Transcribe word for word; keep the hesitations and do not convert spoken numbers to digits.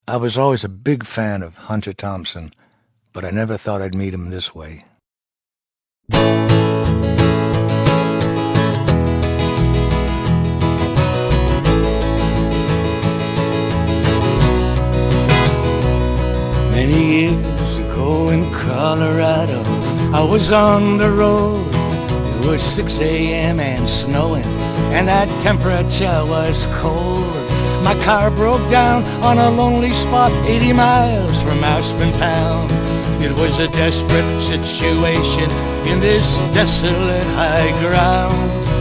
I was always a big fan of Hunter Thompson, but I never thought I'd meet him this way. Many years ago in Colorado, I was on the road. It was six a.m. and snowing, and that temperature was cold. My car broke down on a lonely spot eighty miles from Aspen town. It was a desperate situation in this desolate high ground.